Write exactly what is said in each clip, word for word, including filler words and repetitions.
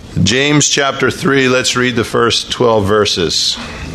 James chapter three, let's read the first twelve verses.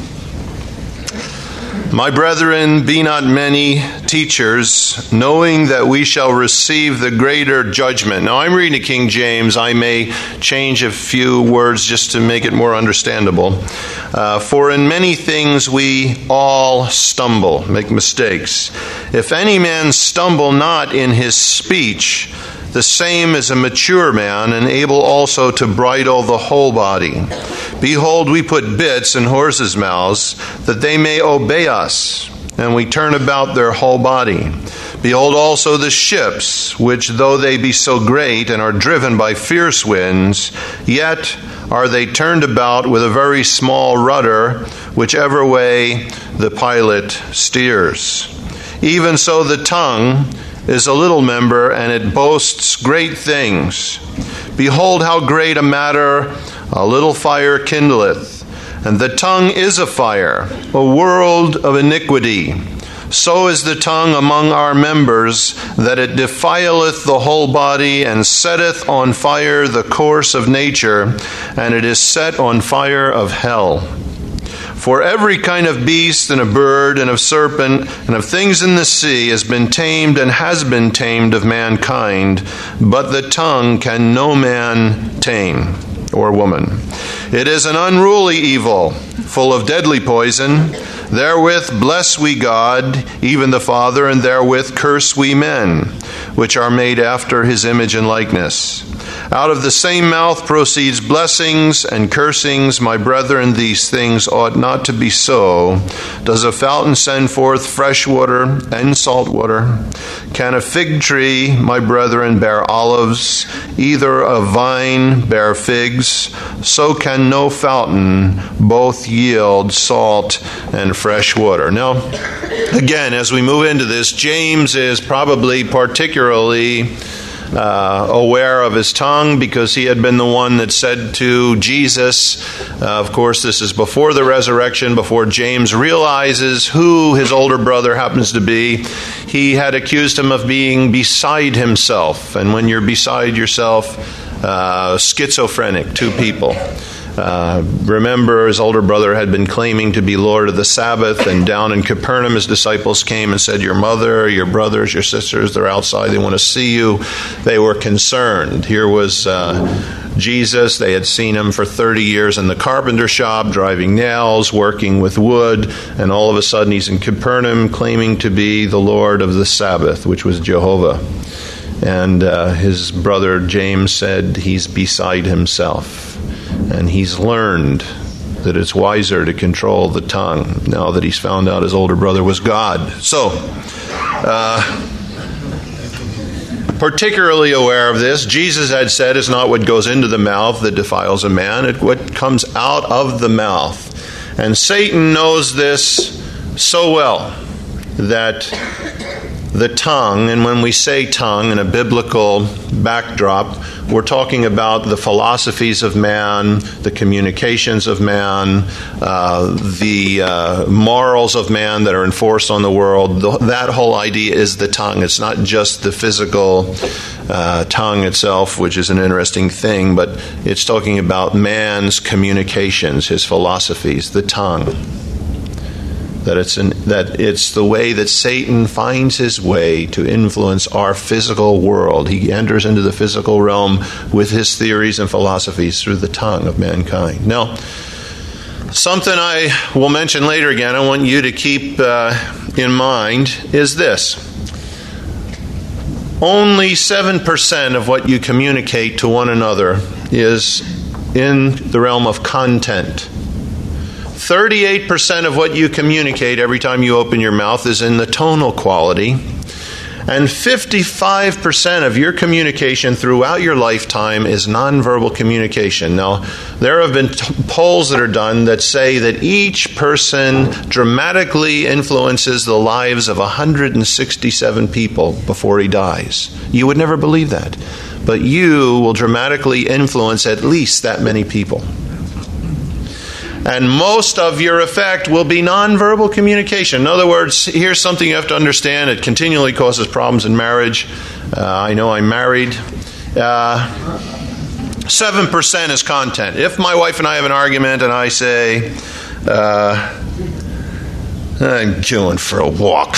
My brethren, be not many teachers, knowing that we shall receive the greater judgment. Now, I'm reading King James. I may change a few words just to make it more understandable. Uh, For in many things we all stumble, make mistakes. If any man stumble not in his speech, the same is a mature man, and able also to bridle the whole body. Behold, we put bits in horses' mouths, that they may obey us, and we turn about their whole body. Behold also the ships, which though they be so great, and are driven by fierce winds, yet are they turned about with a very small rudder, whichever way the pilot steers. Even so the tongue is a little member, and it boasts great things. Behold, how great a matter a little fire kindleth. And the tongue is a fire, a world of iniquity. So is the tongue among our members, that it defileth the whole body, and setteth on fire the course of nature, and it is set on fire of hell. For every kind of beast and of bird and of serpent and of things in the sea has been tamed and has been tamed of mankind, but the tongue can no man tame, or woman. It is an unruly evil, full of deadly poison. Therewith bless we God, even the Father, and therewith curse we men, which are made after his image and likeness. Out of the same mouth proceeds blessings and cursings. My brethren, these things ought not to be so. Does a fountain send forth fresh water and salt water? Can a fig tree, my brethren, bear olives? Either a vine bear figs? So can no fountain both yield salt and fresh water. Now, again, as we move into this, James is probably particularly Uh, aware of his tongue, because he had been the one that said to Jesus, uh, of course this is before the resurrection, before James realizes who his older brother happens to be, he had accused him of being beside himself. And when you're beside yourself, uh, schizophrenic, two people. Uh, remember, his older brother had been claiming to be Lord of the Sabbath, and down in Capernaum his disciples came and said, your mother, your brothers, your sisters, they're outside, they want to see you. They were concerned. Here was uh, Jesus. They had seen him for thirty years in the carpenter shop, driving nails, working with wood, and all of a sudden he's in Capernaum claiming to be the Lord of the Sabbath, which was Jehovah. And uh, his brother James said he's beside himself. And he's learned that it's wiser to control the tongue now that he's found out his older brother was God. So, uh, particularly aware of this, Jesus had said it's not what goes into the mouth that defiles a man, it's what comes out of the mouth. And Satan knows this so well that the tongue, and when we say tongue in a biblical backdrop, we're talking about the philosophies of man, the communications of man, uh, the uh, morals of man that are enforced on the world. The, that whole idea is the tongue. It's not just the physical uh, tongue itself, which is an interesting thing, but it's talking about man's communications, his philosophies, the tongue. That it's an, that it's the way that Satan finds his way to influence our physical world. He enters into the physical realm with his theories and philosophies through the tongue of mankind. Now, something I will mention later again, I want you to keep uh, in mind, is this. Only seven percent of what you communicate to one another is in the realm of content. thirty-eight percent of what you communicate every time you open your mouth is in the tonal quality. And fifty-five percent of your communication throughout your lifetime is nonverbal communication. Now, there have been t- polls that are done that say that each person dramatically influences the lives of one hundred sixty-seven people before he dies. You would never believe that. But you will dramatically influence at least that many people. And most of your effect will be nonverbal communication. In other words, here's something you have to understand. It continually causes problems in marriage. Uh, I know I'm married. Uh, seven percent is content. If my wife and I have an argument and I say, uh, I'm going for a walk.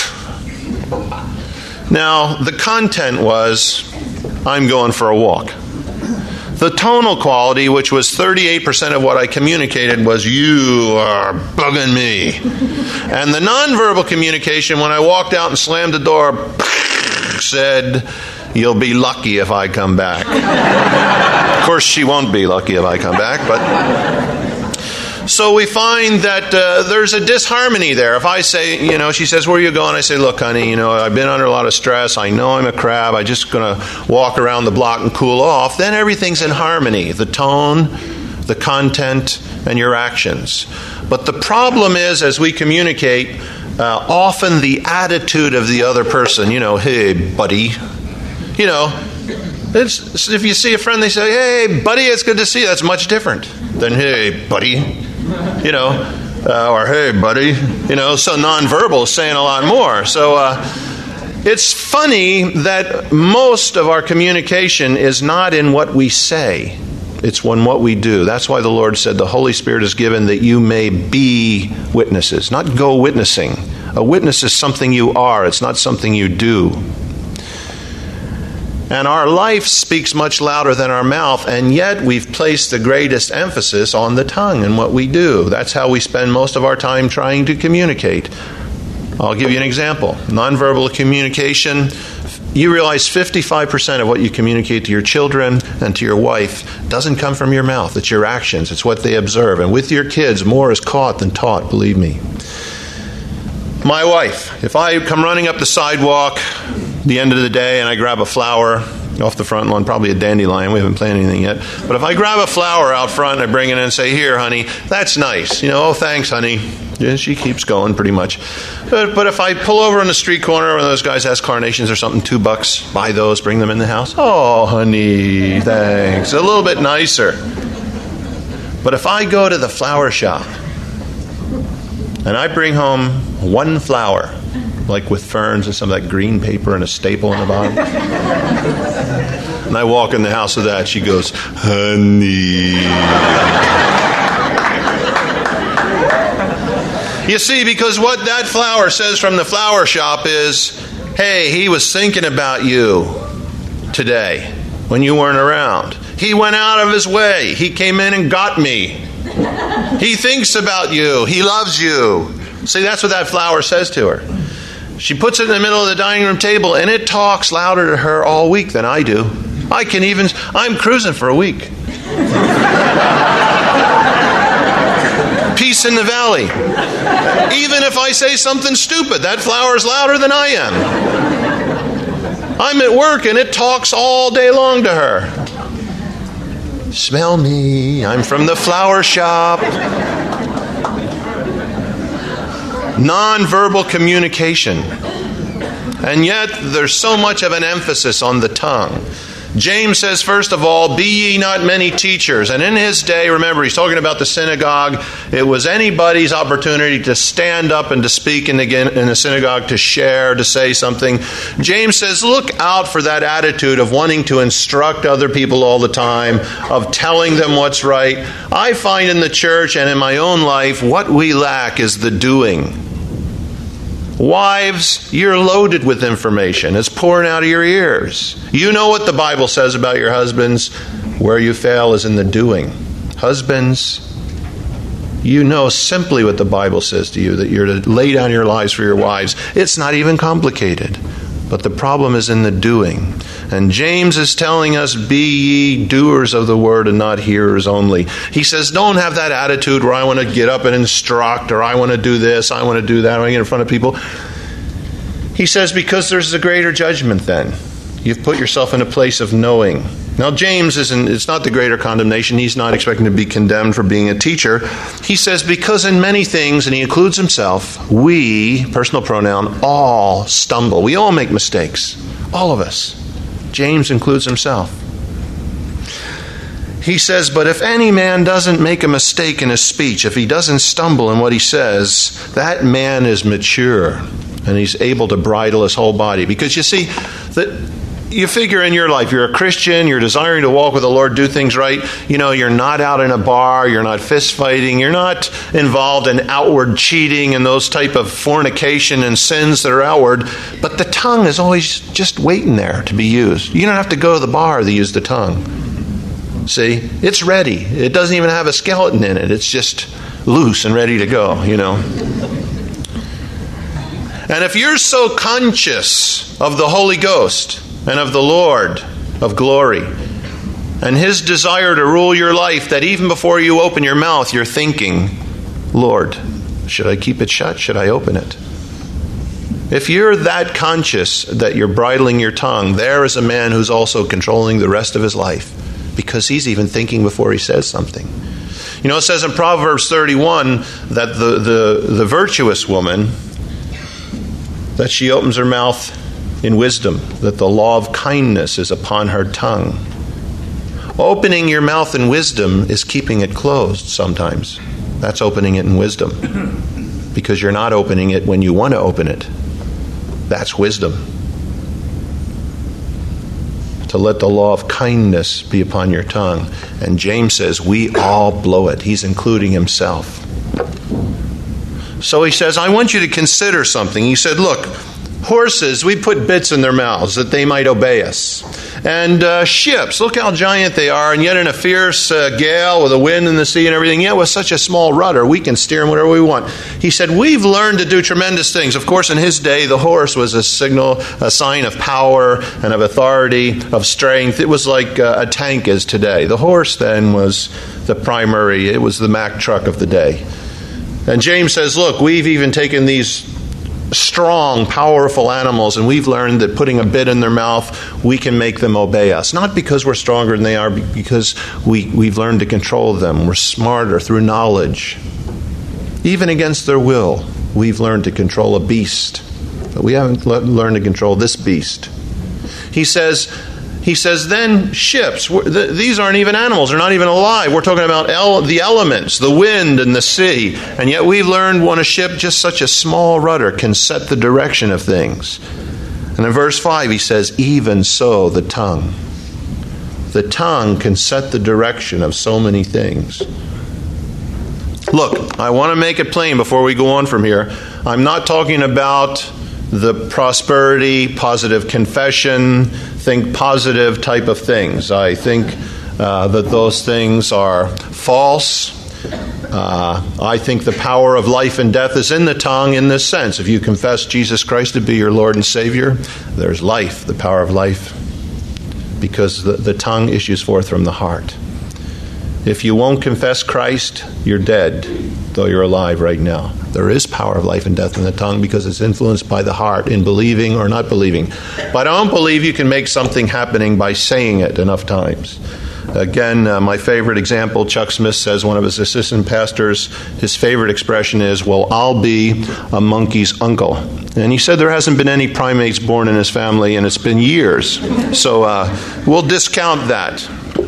Now, the content was, I'm going for a walk. The tonal quality, which was thirty-eight percent of what I communicated, was, you are bugging me. And the nonverbal communication, when I walked out and slammed the door, said, you'll be lucky if I come back. Of course, she won't be lucky if I come back, but... So we find that uh, there's a disharmony there. If I say, you know, she says, where are you going? I say, look, honey, you know, I've been under a lot of stress. I know I'm a crab. I'm just going to walk around the block and cool off. Then everything's in harmony. The tone, the content, and your actions. But the problem is, as we communicate, uh, often the attitude of the other person, you know, hey, buddy, you know, it's, if you see a friend, they say, hey, buddy, it's good to see you. That's much different than, hey, buddy. You know, uh, or hey, buddy, you know, so nonverbal is saying a lot more. So uh, it's funny that most of our communication is not in what we say. It's in what we do. That's why the Lord said the Holy Spirit is given that you may be witnesses, not go witnessing. A witness is something you are. It's not something you do. And our life speaks much louder than our mouth, and yet we've placed the greatest emphasis on the tongue and what we do. That's how we spend most of our time trying to communicate. I'll give you an example. Nonverbal communication. You realize fifty-five percent of what you communicate to your children and to your wife doesn't come from your mouth. It's your actions. It's what they observe. And with your kids, more is caught than taught, believe me. My wife, if I come running up the sidewalk the end of the day and I grab a flower off the front lawn, probably a dandelion, we haven't planted anything yet, but if I grab a flower out front and I bring it in and say, here, honey, that's nice, you know, oh, thanks, honey. Yeah, she keeps going pretty much. But, but if I pull over on the street corner and those guys ask carnations or something, two bucks, buy those, bring them in the house. Oh, honey, thanks. A little bit nicer. But if I go to the flower shop and I bring home one flower, like with ferns and some of that green paper and a staple in the bottom, and I walk in the house with that, she goes, honey. You see, because what that flower says from the flower shop is, hey, he was thinking about you today when you weren't around. He went out of his way. He came in and got me. He thinks about you. He loves you. See, that's what that flower says to her. She puts it in the middle of the dining room table, and it talks louder to her all week than I do. I can even, I'm cruising for a week. Peace in the valley. Even if I say something stupid, that flower is louder than I am. I'm at work, and it talks all day long to her. Smell me, I'm from the flower shop. Nonverbal communication. And yet there's so much of an emphasis on the tongue. James says, first of all, be ye not many teachers. And in his day, remember, he's talking about the synagogue. It was anybody's opportunity to stand up and to speak in the, in the synagogue, to share, to say something. James says, look out for that attitude of wanting to instruct other people all the time, of telling them what's right. I find in the church and in my own life, what we lack is the doing. Wives, you're loaded with information. It's pouring out of your ears. You know what the Bible says about your husbands. Where you fail is in the doing. Husbands, you know simply what the Bible says to you, that you're to lay down your lives for your wives. It's not even complicated. But the problem is in the doing. And James is telling us, be ye doers of the word and not hearers only. He says, don't have that attitude where I want to get up and instruct, or I want to do this, I want to do that, I want to get in front of people. He says, because there's a greater judgment then. You've put yourself in a place of knowing. Now, James isn't, it's not the greater condemnation. He's not expecting to be condemned for being a teacher. He says, because in many things, and he includes himself, we, personal pronoun, all stumble. We all make mistakes. All of us. James includes himself. He says, but if any man doesn't make a mistake in his speech, if he doesn't stumble in what he says, that man is mature, and he's able to bridle his whole body. Because you see, that you figure in your life, you're a Christian, you're desiring to walk with the Lord, do things right. You know, you're not out in a bar, you're not fist fighting, you're not involved in outward cheating and those type of fornication and sins that are outward. But the tongue is always just waiting there to be used. You don't have to go to the bar to use the tongue. See, it's ready. It doesn't even have a skeleton in it. It's just loose and ready to go, you know. And if you're so conscious of the Holy Ghost and of the Lord of glory and His desire to rule your life, that even before you open your mouth, you're thinking, Lord, should I keep it shut? Should I open it? If you're that conscious that you're bridling your tongue, there is a man who's also controlling the rest of his life, because he's even thinking before he says something. You know, it says in Proverbs thirty-one that the, the, the virtuous woman, that she opens her mouth in wisdom, that the law of kindness is upon her tongue. Opening your mouth in wisdom is keeping it closed sometimes. That's opening it in wisdom. Because you're not opening it when you want to open it. That's wisdom. To let the law of kindness be upon your tongue. And James says, we all blow it. He's including himself. So he says, I want you to consider something. He said, look, horses, we put bits in their mouths that they might obey us. And uh, ships, look how giant they are, and yet in a fierce uh, gale with the wind and the sea and everything, yet with such a small rudder, we can steer them whatever we want. He said, we've learned to do tremendous things. Of course, in his day, the horse was a signal, a sign of power and of authority, of strength. It was like uh, a tank is today. The horse then was the primary, it was the Mack truck of the day. And James says, look, we've even taken these strong, powerful animals, and we've learned that putting a bit in their mouth, we can make them obey us. Not because we're stronger than they are, but because we, we've learned to control them. We're smarter through knowledge. Even against their will, we've learned to control a beast. But we haven't le- learned to control this beast. He says... He says, then ships, these aren't even animals, they're not even alive. We're talking about el- the elements, the wind and the sea. And yet we've learned when a ship, just such a small rudder, can set the direction of things. And in verse five he says, even so the tongue. The tongue can set the direction of so many things. Look, I want to make it plain before we go on from here. I'm not talking about the prosperity, positive confession, think positive type of things. I think uh, that those things are false. Uh, I think the power of life and death is in the tongue in this sense. If you confess Jesus Christ to be your Lord and Savior, there's life, the power of life, because the, the tongue issues forth from the heart. If you won't confess Christ, you're dead, though you're alive right now. There is power of life and death in the tongue because it's influenced by the heart in believing or not believing. But I don't believe you can make something happening by saying it enough times. Again, uh, my favorite example, Chuck Smith says, one of his assistant pastors, his favorite expression is, well, I'll be a monkey's uncle. And he said there hasn't been any primates born in his family, and it's been years. So uh, we'll discount that.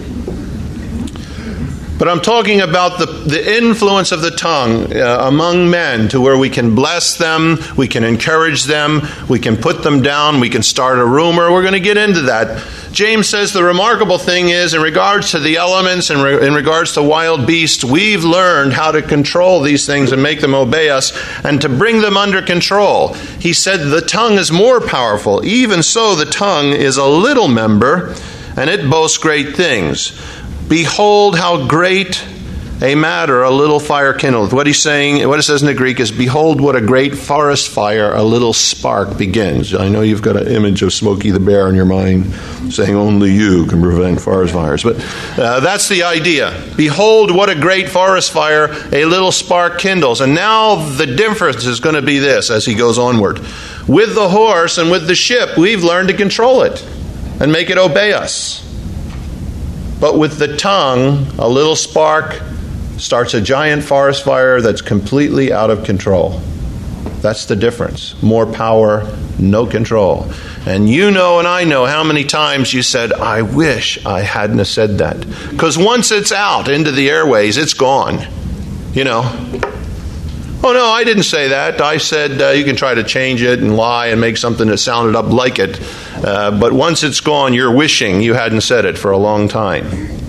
But I'm talking about the, the influence of the tongue uh, among men to where we can bless them, we can encourage them, we can put them down, we can start a rumor. We're going to get into that. James says the remarkable thing is, in regards to the elements and re- in regards to wild beasts, we've learned how to control these things and make them obey us and to bring them under control. He said the tongue is more powerful. Even so, the tongue is a little member, and it boasts great things. Behold how great a matter a little fire kindleth. What he's saying, what it says in the Greek is, behold what a great forest fire a little spark begins. I know you've got an image of Smokey the Bear in your mind saying only you can prevent forest fires. But uh, that's the idea. Behold what a great forest fire a little spark kindles. And now the difference is going to be this as he goes onward. With the horse and with the ship, we've learned to control it and make it obey us. But with the tongue, a little spark starts a giant forest fire that's completely out of control. That's the difference. More power, no control. And you know and I know how many times you said, I wish I hadn't have said that. Because once it's out into the airways, it's gone. You know, Oh, no, I didn't say that. I said uh, you can try to change it and lie and make something that sounded up like it. Uh, but once it's gone, you're wishing you hadn't said it for a long time.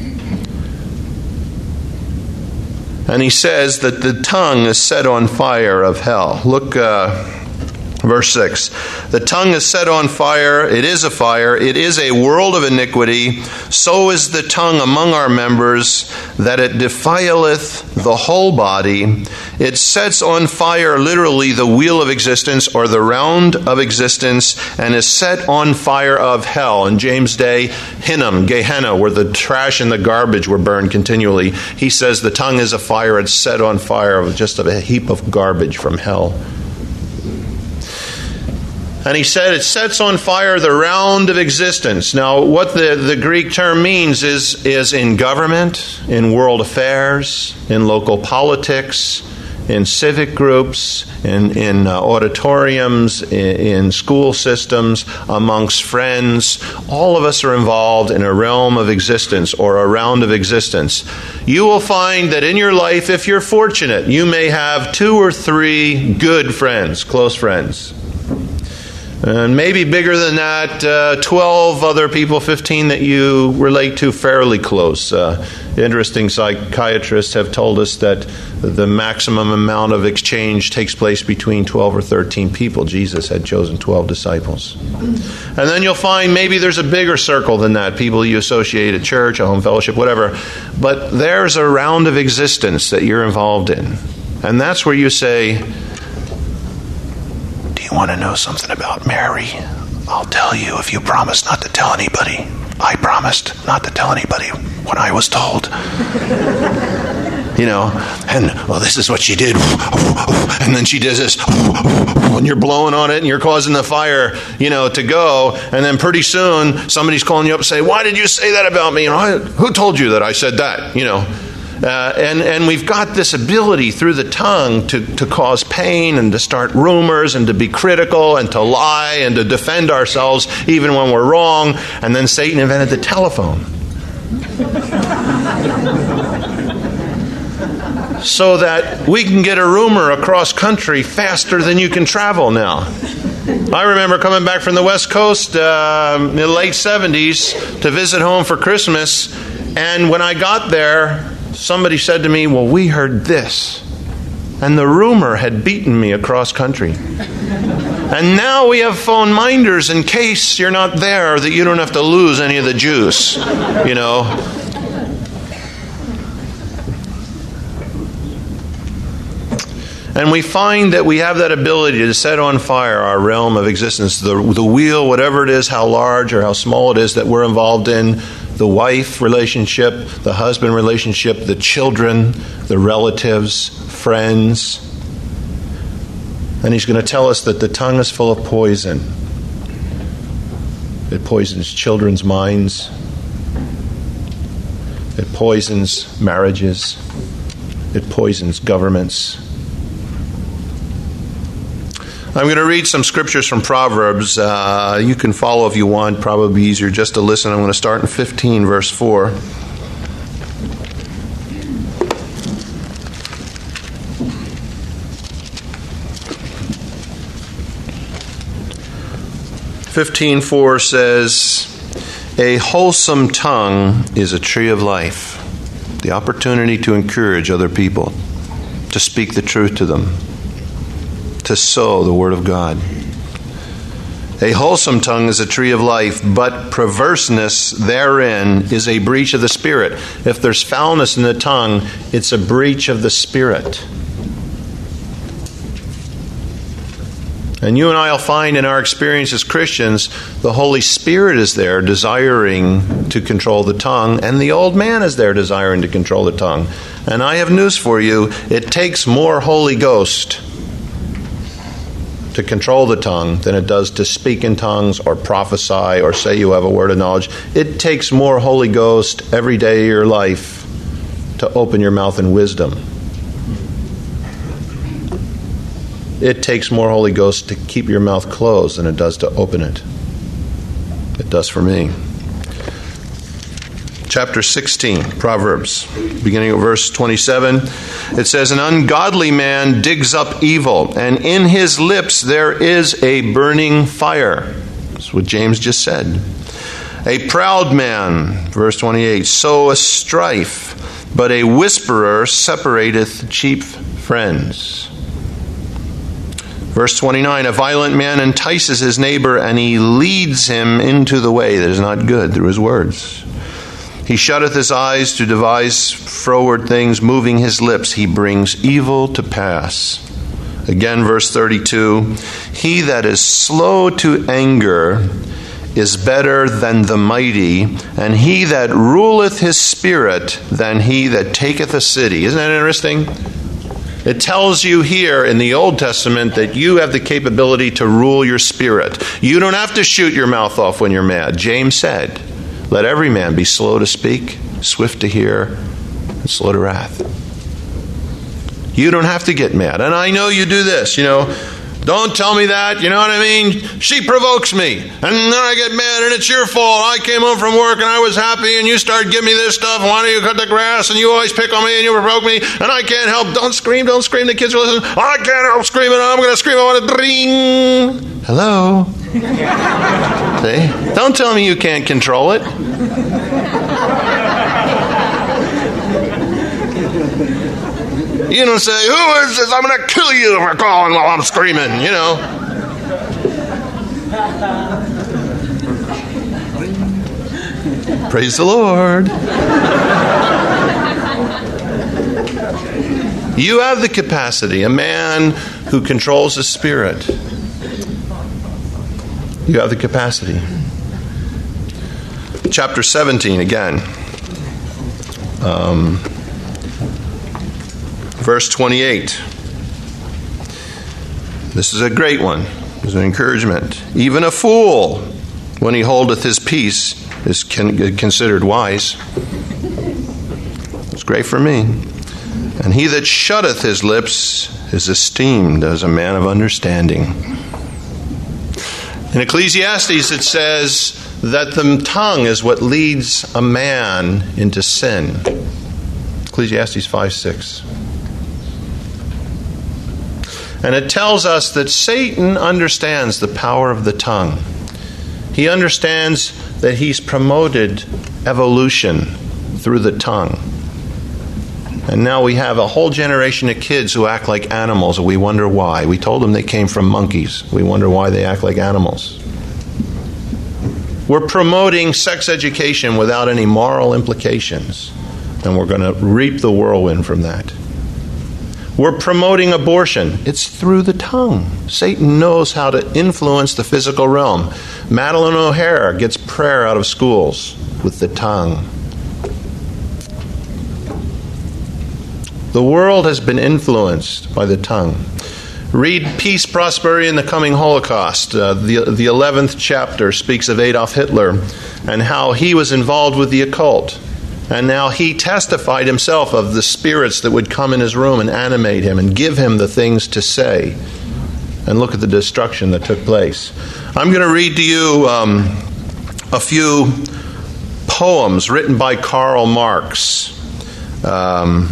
And he says that the tongue is set on fire of hell. Look, uh, verse six. The tongue is set on fire. It is a fire. It is a world of iniquity. So is the tongue among our members, that it defileth the whole body. It sets on fire literally the wheel of existence, or the round of existence, and is set on fire of hell. In James' day, Hinnom, Gehenna, where the trash and the garbage were burned continually. He says the tongue is a fire. It's set on fire of just a heap of garbage from hell. And he said it sets on fire the round of existence. Now, what the, the Greek term means is, is in government, in world affairs, in local politics, in civic groups, in, in uh, auditoriums, in, in school systems, amongst friends. All of us are involved in a realm of existence, or a round of existence. You will find that in your life, if you're fortunate, you may have two or three good friends, close friends. And maybe bigger than that, uh, twelve other people, fifteen that you relate to fairly close. Uh, interesting psychiatrists have told us that the maximum amount of exchange takes place between twelve or thirteen people. Jesus had chosen twelve disciples. And then you'll find maybe there's a bigger circle than that, people you associate at church, a home fellowship, whatever. But there's a round of existence that you're involved in. And that's where you say, want to know something about Mary? I'll tell you if you promise not to tell anybody. I promised not to tell anybody when I was told. You know, and, well, this is what she did. And then she does this. And you're blowing on it and you're causing the fire, you know, to go. And then pretty soon, somebody's calling you up and say, why did you say that about me? You know, who told you that I said that? You know. Uh, and, and we've got this ability through the tongue to, to cause pain and to start rumors and to be critical and to lie and to defend ourselves even when we're wrong. And then Satan invented the telephone. So that we can get a rumor across country faster than you can travel now. I remember coming back from the West Coast uh, in the late seventies to visit home for Christmas. And when I got there, somebody said to me, well, we heard this. And the rumor had beaten me across country. And now we have phone minders in case you're not there, that you don't have to lose any of the juice, you know. And we find that we have that ability to set on fire our realm of existence. The, the wheel, whatever it is, how large or how small it is that we're involved in, the wife relationship, the husband relationship, the children, the relatives, friends. And he's going to tell us that the tongue is full of poison. It poisons children's minds. It poisons marriages. It poisons governments. I'm going to read some scriptures from Proverbs. Uh, you can follow if you want. Probably easier just to listen. I'm going to start in fifteen, verse four. fifteen four says, a wholesome tongue is a tree of life. The opportunity to encourage other people, to speak the truth to them, to sow the word of God. A wholesome tongue is a tree of life, but perverseness therein is a breach of the spirit. If there's foulness in the tongue, it's a breach of the spirit. And you and I will find in our experience as Christians, the Holy Spirit is there desiring to control the tongue, and the old man is there desiring to control the tongue. And I have news for you. It takes more Holy Ghost to control the tongue than it does to speak in tongues or prophesy or say you have a word of knowledge. It takes more Holy Ghost every day of your life to open your mouth in wisdom. It takes more Holy Ghost to keep your mouth closed than it does to open it. It does for me. chapter sixteen, Proverbs, beginning at verse twenty-seven. It says, "An ungodly man digs up evil, and in his lips there is a burning fire." That's what James just said. "A proud man," verse twenty-eight, "soweth strife, but a whisperer separateth cheap friends." Verse twenty-nine, "A violent man entices his neighbor, and he leads him into the way that is not good," through his words. "He shutteth his eyes to devise froward things, moving his lips, he brings evil to pass." Again, verse thirty-two, "He that is slow to anger is better than the mighty, and he that ruleth his spirit than he that taketh a city." Isn't that interesting? It tells you here in the Old Testament that you have the capability to rule your spirit. You don't have to shoot your mouth off when you're mad. James said, "Let every man be slow to speak, swift to hear, and slow to wrath." You don't have to get mad. And I know you do this, you know. "Don't tell me that, you know what I mean? She provokes me, and then I get mad, and it's your fault. I came home from work, and I was happy, and you started giving me this stuff. Why don't you cut the grass? And you always pick on me, and you provoke me, and I can't help. Don't scream, don't scream. The kids are listening. I can't help screaming. I'm going to scream. I want to dring. Hello? See? Don't tell me you can't control it. You don't say, "Who is this? I'm going to kill you for calling while I'm screaming," you know. Praise the Lord. You have the capacity, a man who controls his spirit. You have the capacity. Chapter seventeen again. Um... Verse twenty-eight. This is a great one. It's an encouragement. "Even a fool, when he holdeth his peace, is considered wise." It's great for me. "And he that shutteth his lips is esteemed as a man of understanding." In Ecclesiastes it says that the tongue is what leads a man into sin. Ecclesiastes five six. And it tells us that Satan understands the power of the tongue. He understands that he's promoted evolution through the tongue. And now we have a whole generation of kids who act like animals, and we wonder why. We told them they came from monkeys. We wonder why they act like animals. We're promoting sex education without any moral implications, and we're going to reap the whirlwind from that. We're promoting abortion. It's through the tongue. Satan knows how to influence the physical realm. Madeline O'Hara gets prayer out of schools with the tongue. The world has been influenced by the tongue. Read Peace, Prosperity, and the Coming Holocaust. Uh, the, the eleventh chapter speaks of Adolf Hitler and how he was involved with the occult. And now he testified himself of the spirits that would come in his room and animate him and give him the things to say. And look at the destruction that took place. I'm going to read to you um, a few poems written by Karl Marx. Um,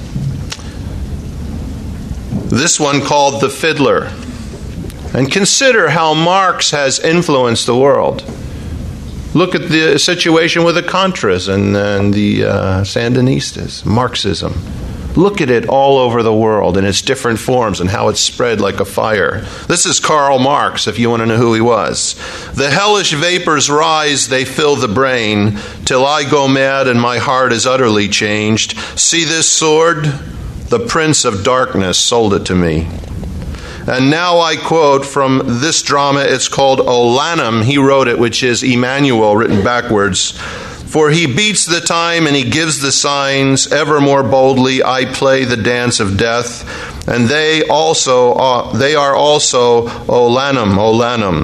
this one called The Fiddler. And consider how Marx has influenced the world. Look at the situation with the Contras and, and the uh, Sandinistas, Marxism. Look at it all over the world in its different forms and how it's spread like a fire. This is Karl Marx, if you want to know who he was. "The hellish vapors rise, they fill the brain, till I go mad and my heart is utterly changed. See this sword? The Prince of Darkness sold it to me. And now I quote from this drama. It's called Olanum. He wrote it, which is Emmanuel written backwards. For he beats the time and he gives the signs. Ever more boldly I play the dance of death. And they also are, they are also Olanum, Olanum.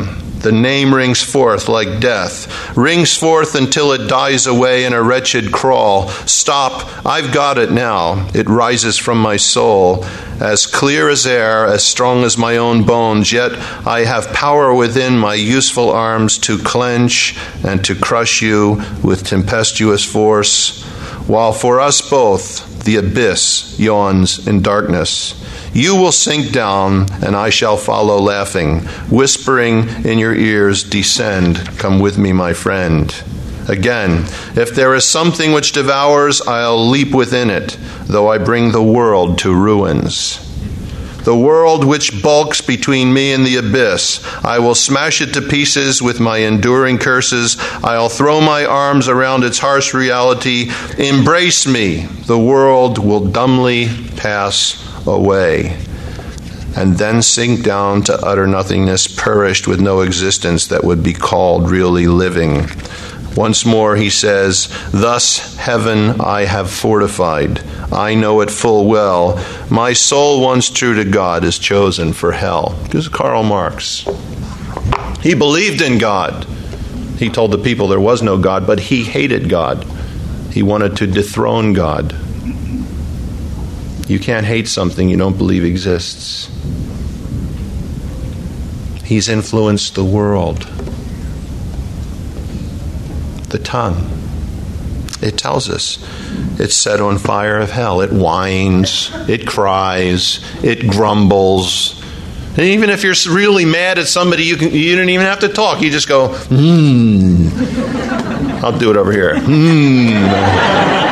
The name rings forth like death, rings forth until it dies away in a wretched crawl. Stop, I've got it now. It rises from my soul, as clear as air, as strong as my own bones. Yet I have power within my useful arms to clench and to crush you with tempestuous force, while for us both the abyss yawns in darkness. You will sink down, and I shall follow laughing, whispering in your ears, descend, come with me, my friend. Again, if there is something which devours, I'll leap within it, though I bring the world to ruins. The world which bulks between me and the abyss, I will smash it to pieces with my enduring curses. I'll throw my arms around its harsh reality. Embrace me. The world will dumbly pass away, and then sink down to utter nothingness, perished with no existence that would be called really living. Once more he says, thus heaven I have fortified. I know it full well. My soul once true to God is chosen for hell. This is Karl Marx. He believed in God. He told the people there was no God, but he hated God. He wanted to dethrone God. You can't hate something you don't believe exists. He's influenced the world. The tongue. It tells us it's set on fire of hell. It whines, it cries, it grumbles. And even if you're really mad at somebody, you can you don't even have to talk. You just go, hmm. I'll do it over here. Hmm.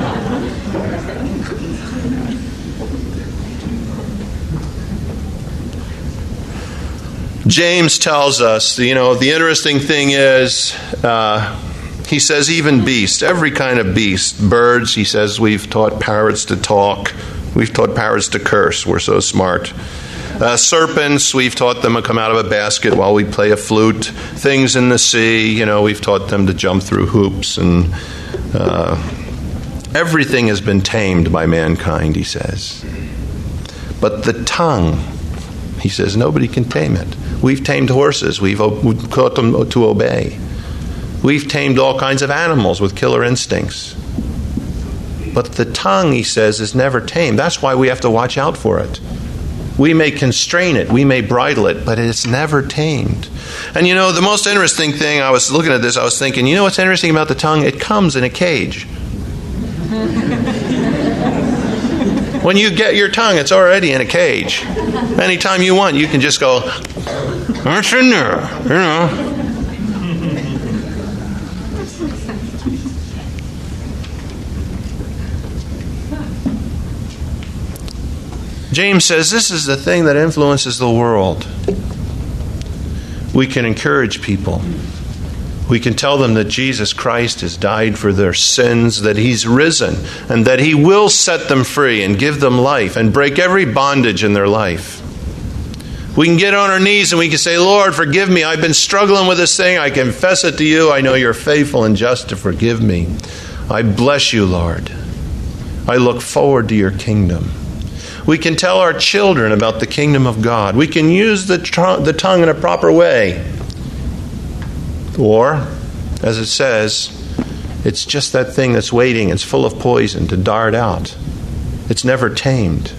James tells us, you know, the interesting thing is, uh, he says even beasts, every kind of beast, birds, he says we've taught parrots to talk, we've taught parrots to curse, we're so smart. Uh, serpents, we've taught them to come out of a basket while we play a flute. Things in the sea, you know, we've taught them to jump through hoops, and uh, everything has been tamed by mankind, he says. But the tongue, he says, nobody can tame it. We've tamed horses. We've taught them to obey. We've tamed all kinds of animals with killer instincts. But the tongue, he says, is never tamed. That's why we have to watch out for it. We may constrain it. We may bridle it, but it's never tamed. And you know, the most interesting thing, I was looking at this, I was thinking, you know what's interesting about the tongue? It comes in a cage. When you get your tongue, it's already in a cage. Anytime you want, you can just go, it's in there, you know. James says this is the thing that influences the world. We can encourage people. We can tell them that Jesus Christ has died for their sins, that he's risen, and that he will set them free and give them life and break every bondage in their life. We can get on our knees and we can say, Lord, forgive me. I've been struggling with this thing. I confess it to you. I know you're faithful and just to forgive me. I bless you, Lord. I look forward to your kingdom. We can tell our children about the kingdom of God. We can use the, tr- the tongue in a proper way. Or, as it says, it's just that thing that's waiting. It's full of poison to dart out. It's never tamed.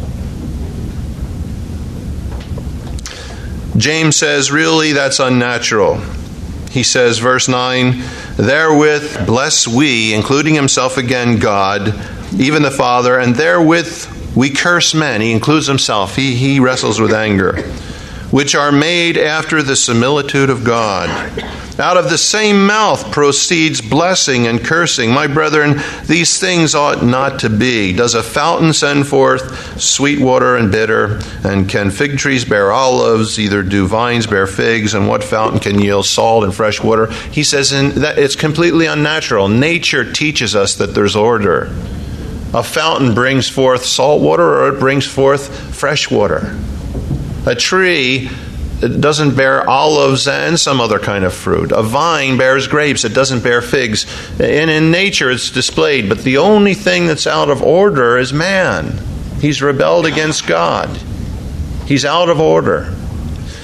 James says, really, that's unnatural. He says, verse nine, therewith bless we, including himself again, God, even the Father, and therewith we curse men. He includes himself. He, he wrestles with anger, which are made after the similitude of God. Out of the same mouth proceeds blessing and cursing. My brethren, these things ought not to be. Does a fountain send forth sweet water and bitter? And can fig trees bear olives? Either do vines bear figs? And what fountain can yield salt and fresh water? He says in that it's completely unnatural. Nature teaches us that there's order. A fountain brings forth salt water, or it brings forth fresh water. A tree doesn't bear olives and some other kind of fruit. A vine bears grapes. It doesn't bear figs. And in nature it's displayed. But the only thing that's out of order is man. He's rebelled against God. He's out of order.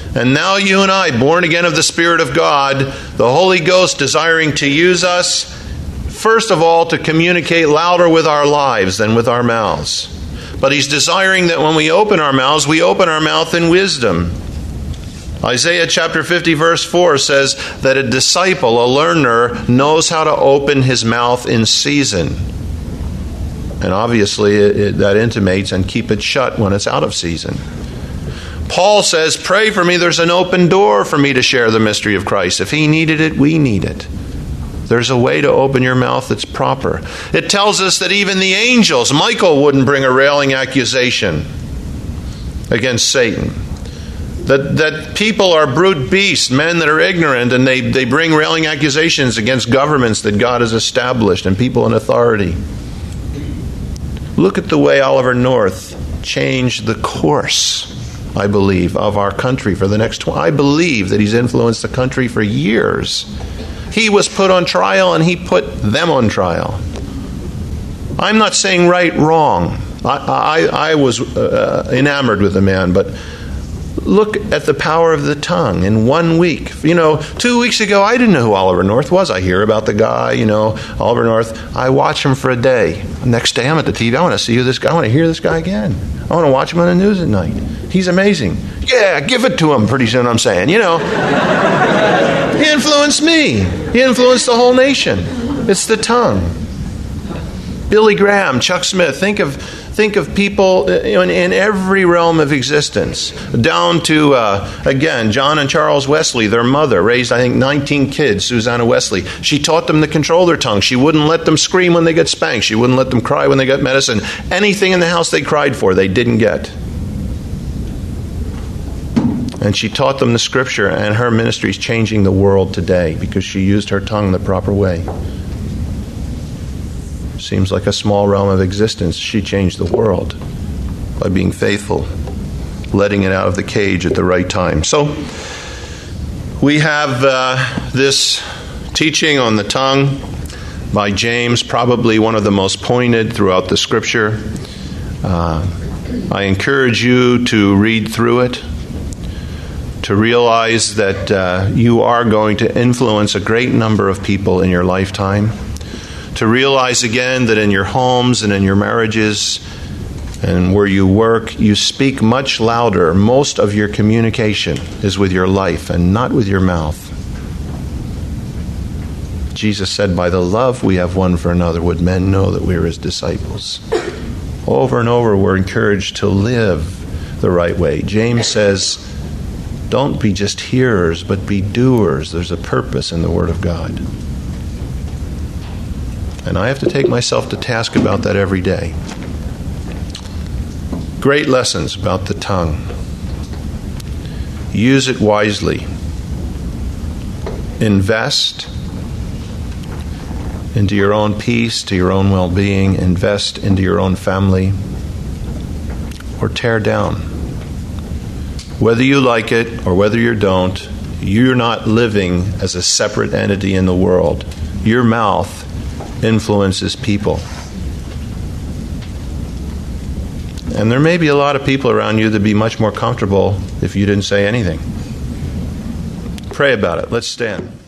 And now you and I, born again of the Spirit of God, the Holy Ghost desiring to use us, first of all, to communicate louder with our lives than with our mouths. But He's desiring that when we open our mouths, we open our mouth in wisdom. Isaiah chapter fifty verse four says that a disciple, a learner, knows how to open his mouth in season. And obviously it, it, that intimates and keep it shut when it's out of season. Paul says, pray for me, there's an open door for me to share the mystery of Christ. If he needed it, we need it. There's a way to open your mouth that's proper. It tells us that even the angels, Michael wouldn't bring a railing accusation against Satan. That that people are brute beasts, men that are ignorant, and they, they bring railing accusations against governments that God has established and people in authority. Look at the way Oliver North changed the course, I believe, of our country for the next twenty. I believe that he's influenced the country for years. He was put on trial and he put them on trial. I'm not saying right, wrong. I, I, I was uh, enamored with the man, but look at the power of the tongue in one week. You know, two weeks ago, I didn't know who Oliver North was. I hear about the guy, you know, Oliver North. I watch him for a day. Next day, I'm at the T V. I want to see who this guy. I want to hear this guy again. I want to watch him on the news at night. He's amazing. Yeah, give it to him pretty soon, I'm saying. You know, he influenced me. He influenced the whole nation. It's the tongue. Billy Graham, Chuck Smith, think of think of people in, in every realm of existence, down to, uh, again, John and Charles Wesley, their mother, raised, I think, nineteen kids, Susanna Wesley. She taught them to control their tongue. She wouldn't let them scream when they get spanked. She wouldn't let them cry when they got medicine. Anything in the house they cried for, they didn't get. And she taught them the Scripture, and her ministry is changing the world today because she used her tongue the proper way. Seems like a small realm of existence. She changed the world by being faithful, letting it out of the cage at the right time. So we have uh, this teaching on the tongue by James, probably one of the most pointed throughout the Scripture. Uh, I encourage you to read through it, to realize that uh, you are going to influence a great number of people in your lifetime. To realize again that in your homes and in your marriages and where you work, you speak much louder. Most of your communication is with your life and not with your mouth. Jesus said, by the love we have one for another would men know that we are his disciples. Over and over we're encouraged to live the right way. James says, don't be just hearers, but be doers. There's a purpose in the Word of God. And I have to take myself to task about that every day. Great lessons about the tongue. Use it wisely. Invest into your own peace, to your own well-being. Invest into your own family. Or tear down. Whether you like it or whether you don't, you're not living as a separate entity in the world. Your mouth influences people. And there may be a lot of people around you that'd be much more comfortable if you didn't say anything. Pray about it. Let's stand.